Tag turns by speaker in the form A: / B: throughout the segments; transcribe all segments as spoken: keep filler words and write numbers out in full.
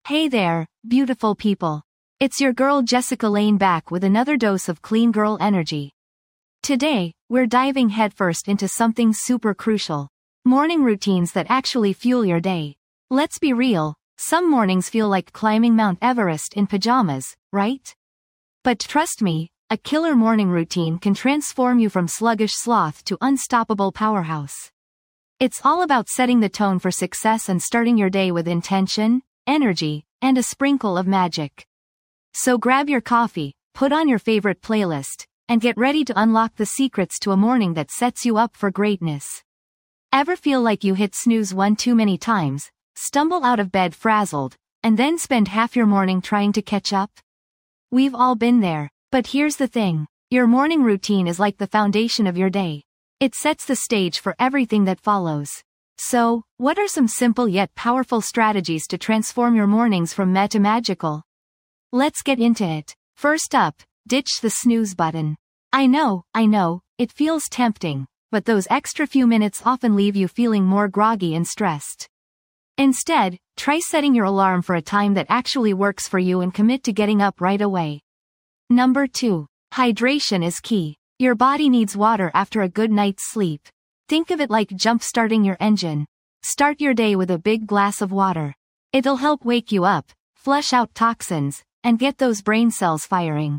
A: Hey there, beautiful people. It's your girl Jessica Lane back with another dose of clean girl energy. Today, we're diving headfirst into something super crucial. Morning routines that actually fuel your day. Let's be real, some mornings feel like climbing Mount Everest in pajamas, right? But trust me, a killer morning routine can transform you from sluggish sloth to unstoppable powerhouse. It's all about setting the tone for success and starting your day with intention, energy, and a sprinkle of magic. So grab your coffee, put on your favorite playlist, and get ready to unlock the secrets to a morning that sets you up for greatness. Ever feel like you hit snooze one too many times, stumble out of bed frazzled, and then spend half your morning trying to catch up? We've all been there, but here's the thing. Your morning routine is like the foundation of your day. It sets the stage for everything that follows. So, what are some simple yet powerful strategies to transform your mornings from meh to magical? Let's get into it. First up, ditch the snooze button. I know, I know, it feels tempting, but those extra few minutes often leave you feeling more groggy and stressed. Instead, try setting your alarm for a time that actually works for you and commit to getting up right away. Number two. Hydration is key. Your body needs water after a good night's sleep. Think of it like jump-starting your engine. Start your day with a big glass of water. It'll help wake you up, flush out toxins, and get those brain cells firing.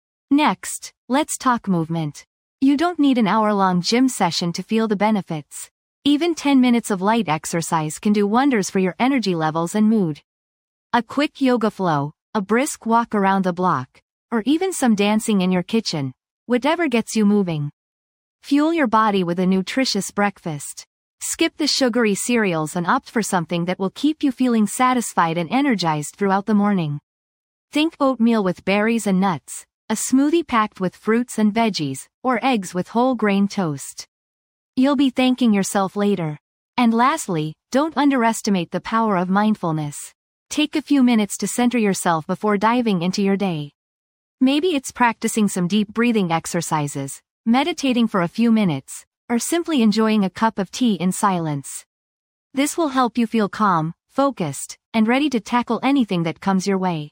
A: Next, let's talk movement. You don't need an hour-long gym session to feel the benefits. Even ten minutes of light exercise can do wonders for your energy levels and mood. A quick yoga flow, a brisk walk around the block, or even some dancing in your kitchen. Whatever gets you moving. Fuel your body with a nutritious breakfast. Skip the sugary cereals and opt for something that will keep you feeling satisfied and energized throughout the morning. Think oatmeal with berries and nuts, a smoothie packed with fruits and veggies, or eggs with whole grain toast. You'll be thanking yourself later. And lastly, don't underestimate the power of mindfulness. Take a few minutes to center yourself before diving into your day. Maybe it's practicing some deep breathing exercises, meditating for a few minutes, or simply enjoying a cup of tea in silence. This will help you feel calm, focused, and ready to tackle anything that comes your way.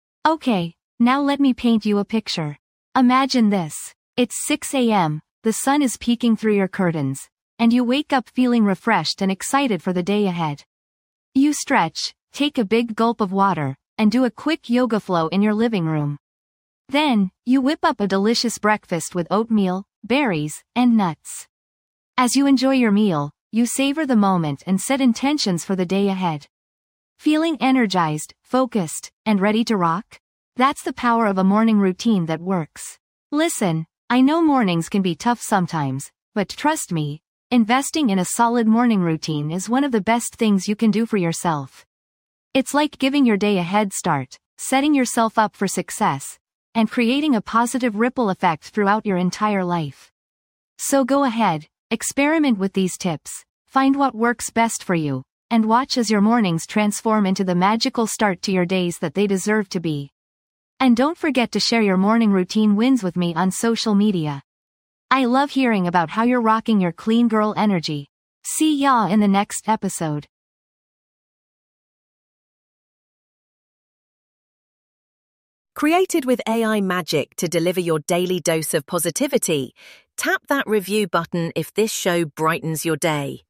A: Okay, now let me paint you a picture. Imagine this. It's six a m, the sun is peeking through your curtains, and you wake up feeling refreshed and excited for the day ahead. You stretch, take a big gulp of water, and do a quick yoga flow in your living room. Then, you whip up a delicious breakfast with oatmeal, berries, and nuts. As you enjoy your meal, you savor the moment and set intentions for the day ahead. Feeling energized, focused, and ready to rock? That's the power of a morning routine that works. Listen, I know mornings can be tough sometimes, but trust me, investing in a solid morning routine is one of the best things you can do for yourself. It's like giving your day a head start, setting yourself up for success, and creating a positive ripple effect throughout your entire life. So go ahead, experiment with these tips, find what works best for you, and watch as your mornings transform into the magical start to your days that they deserve to be. And don't forget to share your morning routine wins with me on social media. I love hearing about how you're rocking your clean girl energy. See ya in the next episode.
B: Created with A I magic to deliver your daily dose of positivity, tap that review button if this show brightens your day.